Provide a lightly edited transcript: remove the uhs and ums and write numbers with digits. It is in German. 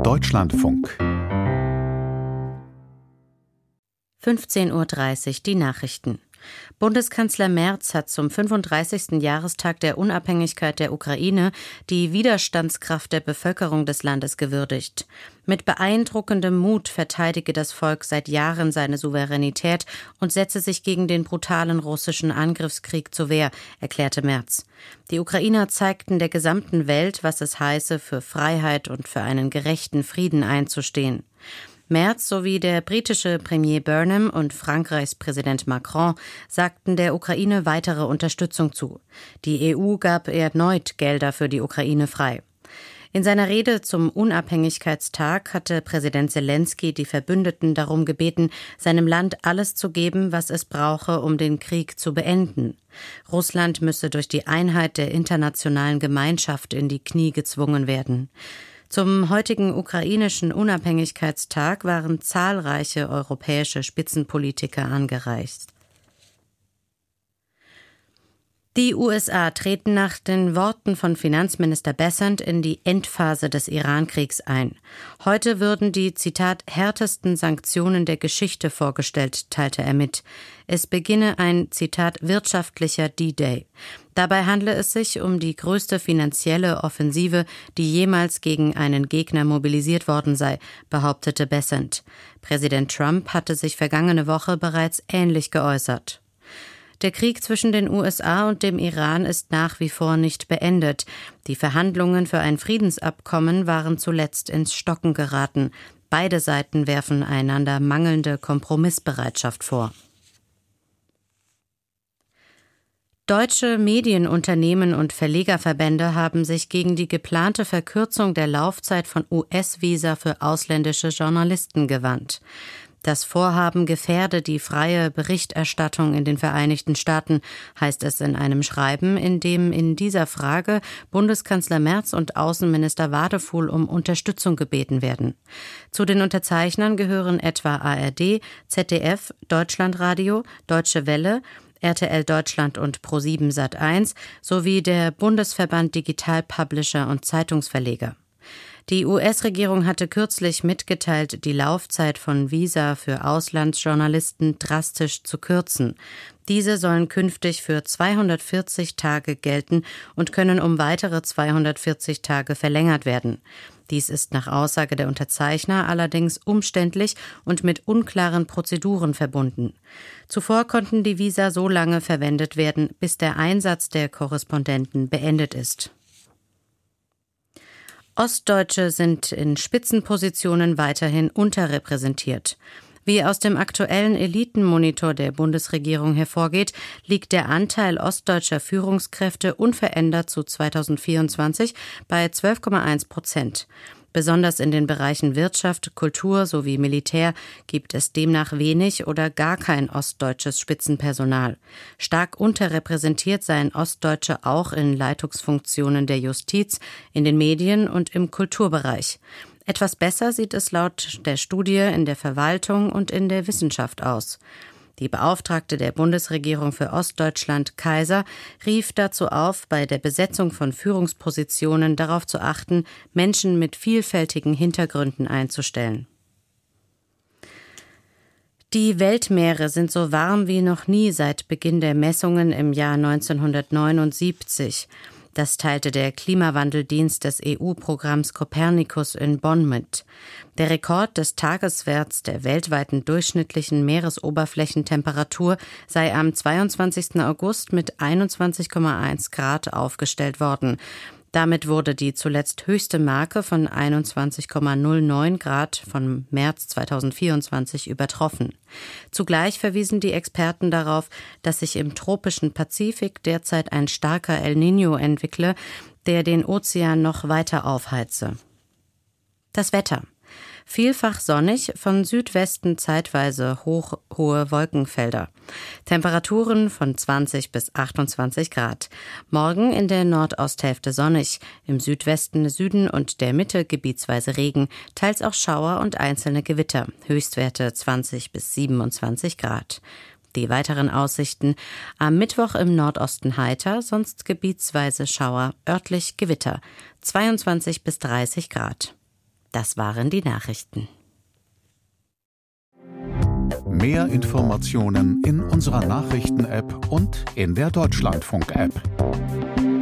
Deutschlandfunk 15:30 Uhr die Nachrichten. Bundeskanzler Merz hat zum 35. Jahrestag der Unabhängigkeit der Ukraine die Widerstandskraft der Bevölkerung des Landes gewürdigt. Mit beeindruckendem Mut verteidige das Volk seit Jahren seine Souveränität und setze sich gegen den brutalen russischen Angriffskrieg zur Wehr, erklärte Merz. Die Ukrainer zeigten der gesamten Welt, was es heiße, für Freiheit und für einen gerechten Frieden einzustehen. Merz sowie der britische Premier Burnham und Frankreichs Präsident Macron sagten der Ukraine weitere Unterstützung zu. Die EU gab erneut Gelder für die Ukraine frei. In seiner Rede zum Unabhängigkeitstag hatte Präsident Selenskyj die Verbündeten darum gebeten, seinem Land alles zu geben, was es brauche, um den Krieg zu beenden. Russland müsse durch die Einheit der internationalen Gemeinschaft in die Knie gezwungen werden. Zum heutigen ukrainischen Unabhängigkeitstag waren zahlreiche europäische Spitzenpolitiker angereist. Die USA treten nach den Worten von Finanzminister Bessent in die Endphase des Iran-Kriegs ein. Heute würden die, Zitat, härtesten Sanktionen der Geschichte vorgestellt, teilte er mit. Es beginne ein, Zitat, wirtschaftlicher D-Day. Dabei handle es sich um die größte finanzielle Offensive, die jemals gegen einen Gegner mobilisiert worden sei, behauptete Bessent. Präsident Trump hatte sich vergangene Woche bereits ähnlich geäußert. Der Krieg zwischen den USA und dem Iran ist nach wie vor nicht beendet. Die Verhandlungen für ein Friedensabkommen waren zuletzt ins Stocken geraten. Beide Seiten werfen einander mangelnde Kompromissbereitschaft vor. Deutsche Medienunternehmen und Verlegerverbände haben sich gegen die geplante Verkürzung der Laufzeit von US-Visa für ausländische Journalisten gewandt. Das Vorhaben gefährde die freie Berichterstattung in den Vereinigten Staaten, heißt es in einem Schreiben, in dem in dieser Frage Bundeskanzler Merz und Außenminister Wadefuhl um Unterstützung gebeten werden. Zu den Unterzeichnern gehören etwa ARD, ZDF, Deutschlandradio, Deutsche Welle, RTL Deutschland und Pro7 Sat.1 sowie der Bundesverband Digital Publisher und Zeitungsverleger. Die US-Regierung hatte kürzlich mitgeteilt, die Laufzeit von Visa für Auslandsjournalisten drastisch zu kürzen. Diese sollen künftig für 240 Tage gelten und können um weitere 240 Tage verlängert werden. Dies ist nach Aussage der Unterzeichner allerdings umständlich und mit unklaren Prozeduren verbunden. Zuvor konnten die Visa so lange verwendet werden, bis der Einsatz der Korrespondenten beendet ist. Ostdeutsche sind in Spitzenpositionen weiterhin unterrepräsentiert. Wie aus dem aktuellen Elitenmonitor der Bundesregierung hervorgeht, liegt der Anteil ostdeutscher Führungskräfte unverändert zu 2024 bei 12,1%. Besonders in den Bereichen Wirtschaft, Kultur sowie Militär gibt es demnach wenig oder gar kein ostdeutsches Spitzenpersonal. Stark unterrepräsentiert seien Ostdeutsche auch in Leitungsfunktionen der Justiz, in den Medien und im Kulturbereich. Etwas besser sieht es laut der Studie in der Verwaltung und in der Wissenschaft aus. Die Beauftragte der Bundesregierung für Ostdeutschland, Kaiser, rief dazu auf, bei der Besetzung von Führungspositionen darauf zu achten, Menschen mit vielfältigen Hintergründen einzustellen. Die Weltmeere sind so warm wie noch nie seit Beginn der Messungen im Jahr 1979. Das teilte der Klimawandeldienst des EU-Programms Copernicus in Bonn mit. Der Rekord des Tageswerts der weltweiten durchschnittlichen Meeresoberflächentemperatur sei am 22. August mit 21,1 Grad aufgestellt worden. Damit wurde die zuletzt höchste Marke von 21,09 Grad von März 2024 übertroffen. Zugleich verwiesen die Experten darauf, dass sich im tropischen Pazifik derzeit ein starker El Niño entwickle, der den Ozean noch weiter aufheize. Das Wetter. Vielfach sonnig, von Südwesten zeitweise hohe Wolkenfelder. Temperaturen von 20 bis 28 Grad. Morgen in der Nordosthälfte sonnig, im Südwesten, Süden und der Mitte gebietsweise Regen, teils auch Schauer und einzelne Gewitter. Höchstwerte 20 bis 27 Grad. Die weiteren Aussichten: am Mittwoch im Nordosten heiter, sonst gebietsweise Schauer, örtlich Gewitter, 22 bis 30 Grad. Das waren die Nachrichten. Mehr Informationen in unserer Nachrichten-App und in der Deutschlandfunk-App.